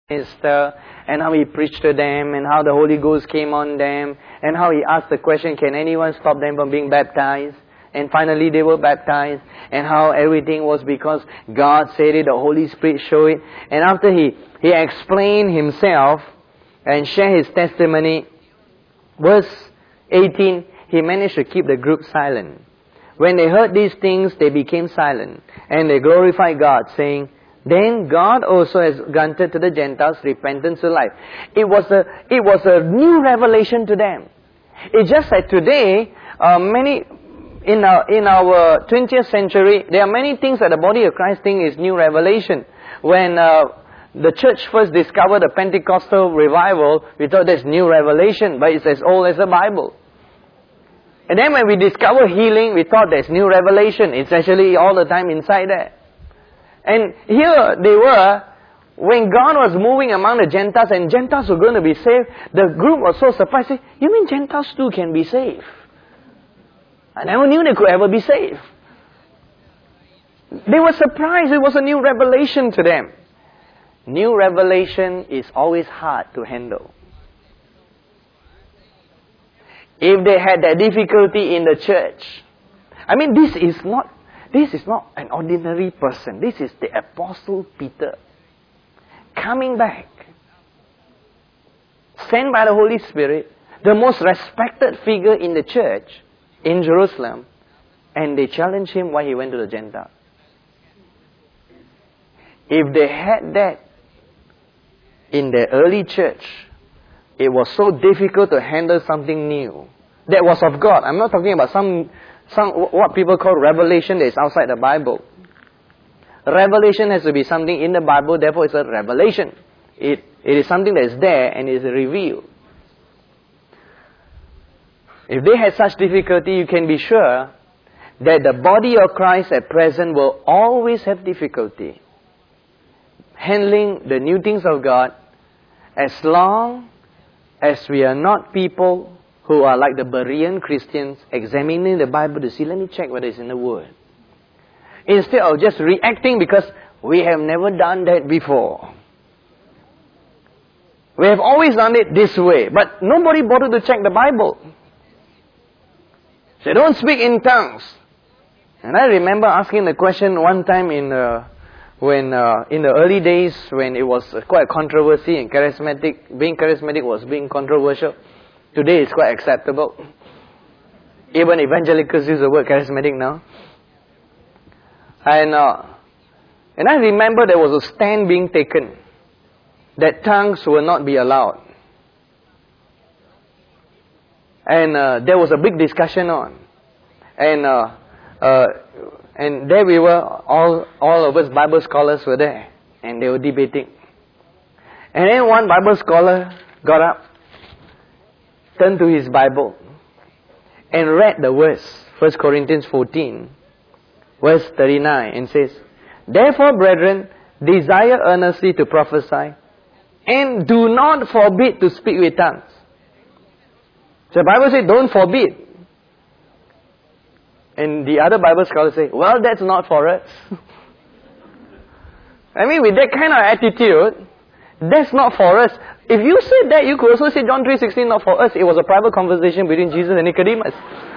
minister, and how he preached to them, and how the Holy Ghost came on them, and how he asked the question, can anyone stop them from being baptized? And finally they were baptized, and how everything was because God said it, the Holy Spirit showed it. And after he explained himself and shared his testimony, verse 18, he managed to keep the group silent. When they heard these things, they became silent, and they glorified God, saying, then God also has granted to the Gentiles repentance to life. It was a new revelation to them. It's just that today, in our 20th century, there are many things that the body of Christ think is new revelation. When the church first discovered the Pentecostal revival, we thought that's new revelation, but it's as old as the Bible. And then when we discover healing, we thought that's new revelation. It's actually all the time inside there. And here they were, when God was moving among the Gentiles and Gentiles were going to be saved, the group was so surprised. Say, you mean Gentiles too can be saved? I never knew they could ever be saved. They were surprised. It was a new revelation to them. New revelation is always hard to handle. If they had that difficulty in the church, I mean, this is not an ordinary person. This is the Apostle Peter coming back, sent by the Holy Spirit, the most respected figure in the church in Jerusalem, and they challenged him why he went to the Gentiles. If they had that in the early church, it was so difficult to handle something new that was of God. I'm not talking about some what people call revelation that is outside the Bible. Revelation has to be something in the Bible, therefore it's a revelation. It is something that is there and is revealed. If they had such difficulty, you can be sure that the body of Christ at present will always have difficulty handling the new things of God, as long as we are not people who are like the Berean Christians, examining the Bible to see, let me check whether it's in the Word. Instead of just reacting because we have never done that before. We have always done it this way, but nobody bothered to check the Bible. So don't speak in tongues. And I remember asking the question one time in the early days when it was quite a controversy and being charismatic was being controversial. Today it's quite acceptable. Even evangelicals use the word charismatic now. And I remember there was a stand being taken that tongues will not be allowed. And there was a big discussion on. And there we were, all of us Bible scholars were there. And they were debating. And then one Bible scholar got up, turned to his Bible, and read the verse, 1 Corinthians 14, verse 39, and says, therefore, brethren, desire earnestly to prophesy, and do not forbid to speak with tongues. So the Bible says, don't forbid. And the other Bible scholars say, well, that's not for us. I mean, with that kind of attitude, that's not for us. If you said that, you could also say John 3:16, not for us. It was a private conversation between Jesus and Nicodemus.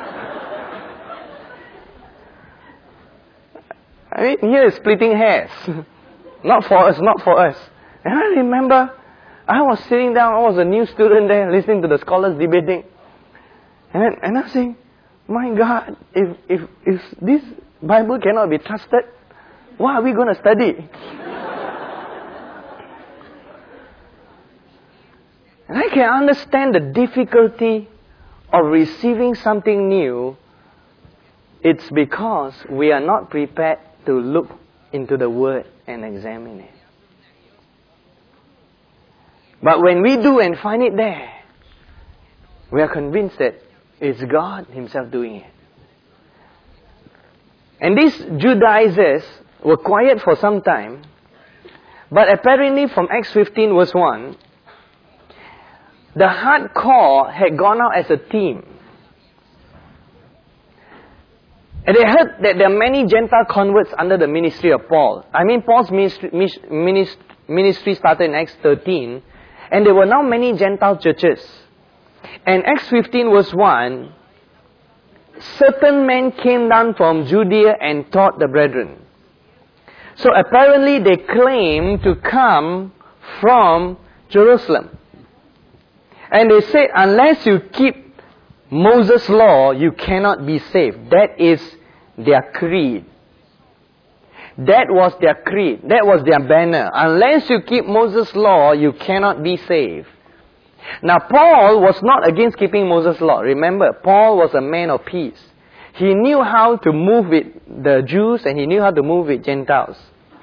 I mean, here is splitting hairs. Not for us, not for us. And I remember, I was sitting down, I was a new student there, listening to the scholars debating. And I was saying, my God, if this Bible cannot be trusted, what are we going to study? And I can understand the difficulty of receiving something new. It's because we are not prepared to look into the Word and examine it. But when we do and find it there, we are convinced that it's God Himself doing it. And these Judaizers were quiet for some time, but apparently from Acts 15 verse 1, the hardcore had gone out as a team. And they heard that there are many Gentile converts under the ministry of Paul. I mean, Paul's ministry ministry started in Acts 13, and there were now many Gentile churches. And Acts 15 verse 1, certain men came down from Judea and taught the brethren. So apparently they claim to come from Jerusalem. And they said, unless you keep Moses' law, you cannot be saved. That is their creed. That was their creed. That was their banner. Unless you keep Moses' law, you cannot be saved. Now Paul was not against keeping Moses' law. Remember, Paul was a man of peace. He knew how to move with the Jews and he knew how to move with Gentiles.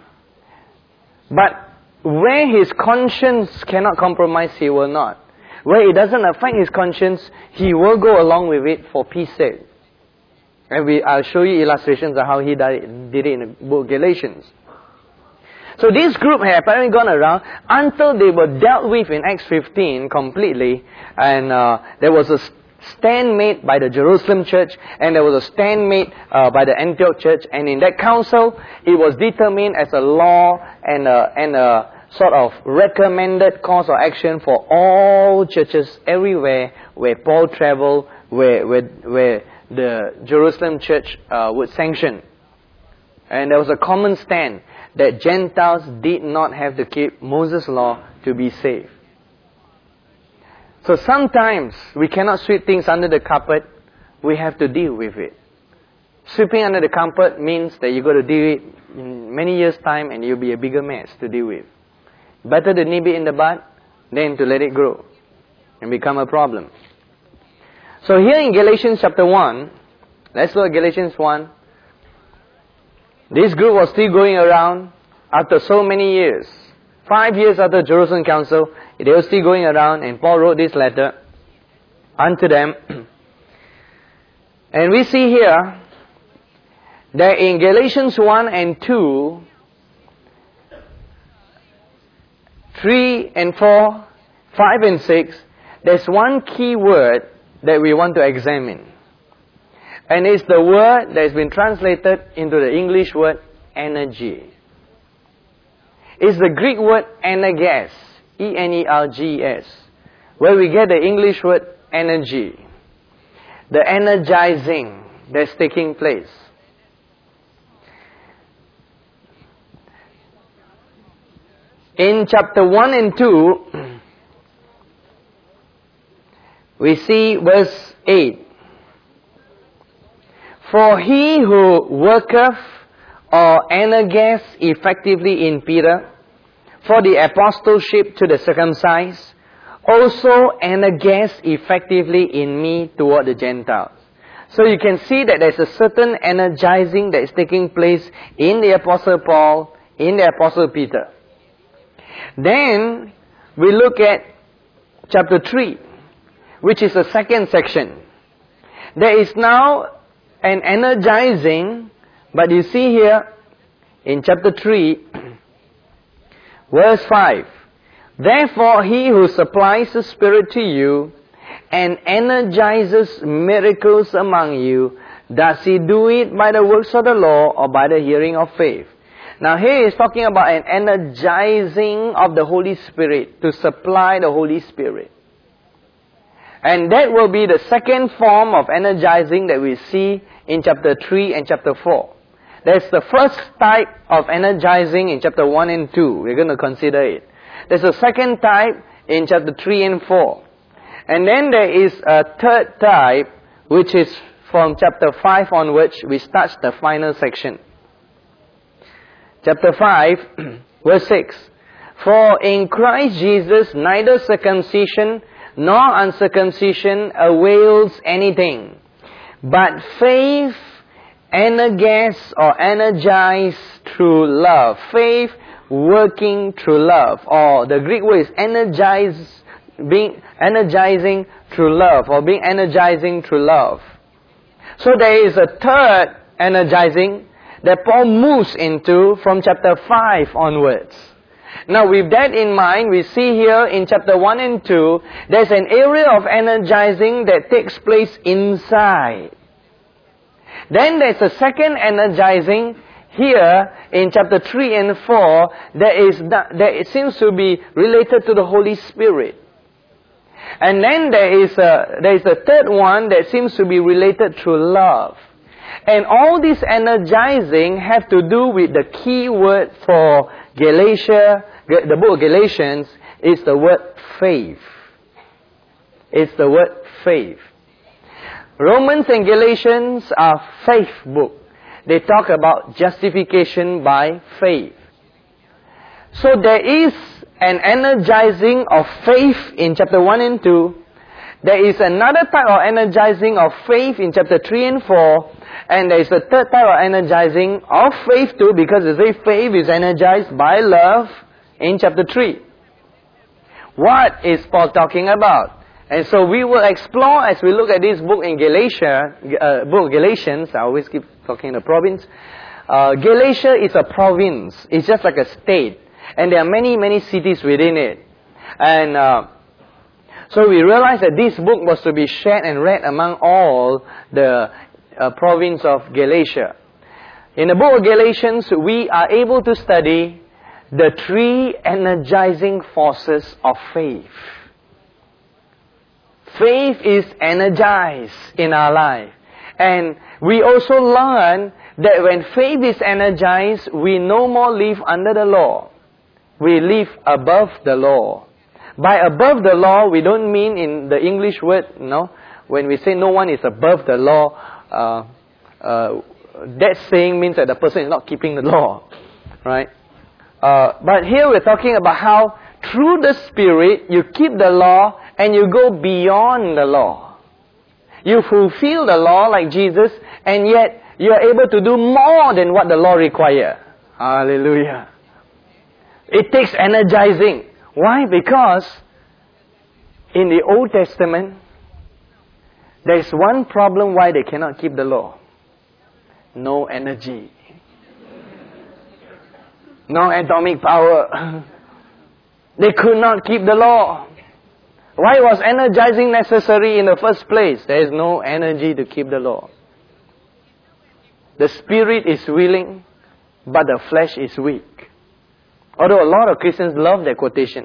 But where his conscience cannot compromise, he will not. Where it doesn't affect his conscience, he will go along with it for peace sake. And I'll show you illustrations of how he did it in the book Galatians. So this group had apparently gone around until they were dealt with in Acts 15 completely. And there was a stand made by the Jerusalem church, and there was a stand made by the Antioch church. And in that council, it was determined as a law and a sort of recommended course of action for all churches everywhere where Paul traveled, where the Jerusalem church would sanction. And there was a common stand that Gentiles did not have to keep Moses' law to be saved. So sometimes we cannot sweep things under the carpet. We have to deal with it. Sweeping under the carpet means that you've got to deal with it in many years' time and you'll be a bigger mess to deal with. Better to nip it in the bud than to let it grow and become a problem. So here in Galatians chapter 1, let's look at Galatians 1. This group was still going around after so many years. 5 years after Jerusalem Council, they were still going around, and Paul wrote this letter unto them. And we see here that in Galatians 1 and 2, 3 and 4, 5 and 6, there's one key word that we want to examine. And it's the word that has been translated into the English word energy. It's the Greek word energes, E-N-E-R-G-S, where we get the English word energy. The energizing that's taking place. In chapter 1 and 2, we see verse 8. For he who worketh or energes effectively in Peter, for the apostleship to the circumcised, also energes effectively in me toward the Gentiles. So you can see that there's a certain energizing that is taking place in the Apostle Paul, in the Apostle Peter. Then we look at chapter 3, which is the second section. There is now an energizing, but you see here in chapter 3, verse 5. Therefore he who supplies the Spirit to you and energizes miracles among you, does he do it by the works of the law or by the hearing of faith? Now here he's talking about an energizing of the Holy Spirit, to supply the Holy Spirit. And that will be the second form of energizing that we see in chapter 3 and chapter 4. There's the first type of energizing in chapter 1 and 2. We're going to consider it. There's a second type in chapter 3 and 4. And then there is a third type, which is from chapter 5 onwards, which starts the final section. Chapter 5, verse 6. For in Christ Jesus neither circumcision nor uncircumcision avails anything, but faith energes or energize through love. Faith working through love. Or the Greek word is energize, being energizing through love, or being energizing through love. So there is a third energizing that Paul moves into from chapter 5 onwards. Now with that in mind, we see here in chapter 1 and 2, there's an area of energizing that takes place inside. Then there's a second energizing here in chapter 3 and 4, it seems to be related to the Holy Spirit. And then there is a third one that seems to be related to love. And all this energizing have to do with the key word for Galatia, the book of Galatians, is the word faith. It's the word faith. Romans and Galatians are faith book. They talk about justification by faith. So there is an energizing of faith in chapter 1 and 2. There is another type of energizing of faith in chapter 3 and 4. And there is a third type of energizing of faith too, because they say faith is energized by love in chapter 3. What is Paul talking about? And so we will explore as we look at this book in book of Galatians. I always keep talking the province. Galatia is a province. It's just like a state. And there are many, many cities within it. And so we realize that this book was to be shared and read among all the province of Galatia. In the book of Galatians, we are able to study the three energizing forces of faith. Faith is energized in our life. And we also learn that when faith is energized, we no more live under the law. We live above the law. By above the law, we don't mean in the English word, when we say no one is above the law, that saying means that the person is not keeping the law. Right? But here we're talking about how through the Spirit, you keep the law and you go beyond the law. You fulfill the law like Jesus, and yet you are able to do more than what the law requires. Hallelujah. It takes energizing. Why? Because in the Old Testament, there is one problem why they cannot keep the law. No energy. No atomic power. They could not keep the law. Why was energizing necessary in the first place? There is no energy to keep the law. The spirit is willing, but the flesh is weak. Although a lot of Christians love that quotation.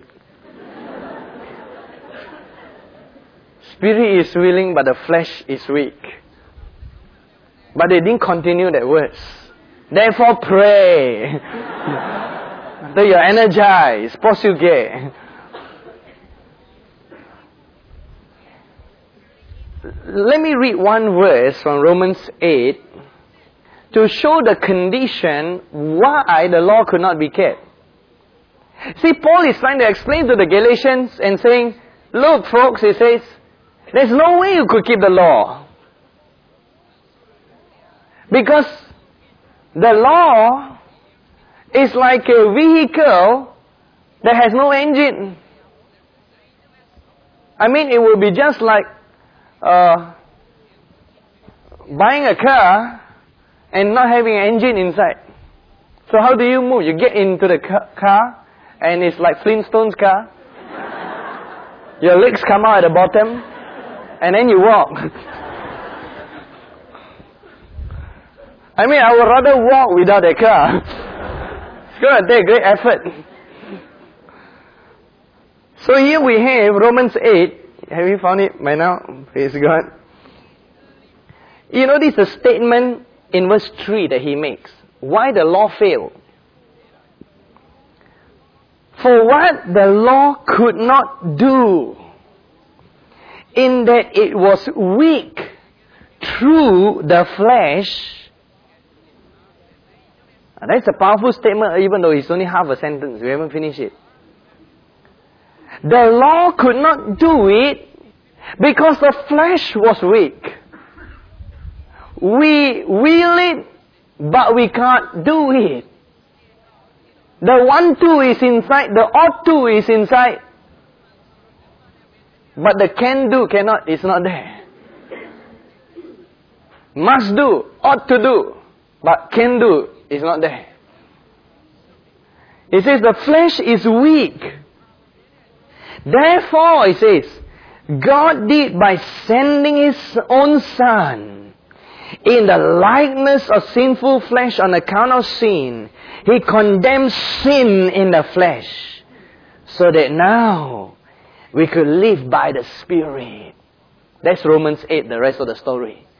Spirit is willing, but the flesh is weak. But they didn't continue that verse. Therefore pray. Until you're energized. Posuge. Let me read one verse from Romans 8 to show the condition why the law could not be kept. See, Paul is trying to explain to the Galatians and saying, look folks, he says, there's no way you could keep the law. Because the law is like a vehicle that has no engine. I mean, it will be just like buying a car and not having an engine inside. So how do you move? You get into the car and it's like Flintstone's car. Your legs come out at the bottom and then you walk. I mean, I would rather walk without a car. It's going to take great effort. So here we have Romans 8. Have you found it by now? Praise God. You notice the statement in verse 3 that he makes. Why the law failed. For what the law could not do, in that it was weak through the flesh. That's a powerful statement, even though it's only half a sentence. We haven't finished it. The law could not do it because the flesh was weak. We will it, but we can't do it. The want to is inside, the ought to is inside. But the can do, cannot, is not there. Must do, ought to do, but can do is not there. It says the flesh is weak. Therefore, it says, God did by sending His own Son in the likeness of sinful flesh on account of sin, He condemned sin in the flesh, so that now we could live by the Spirit. That's Romans 8, the rest of the story.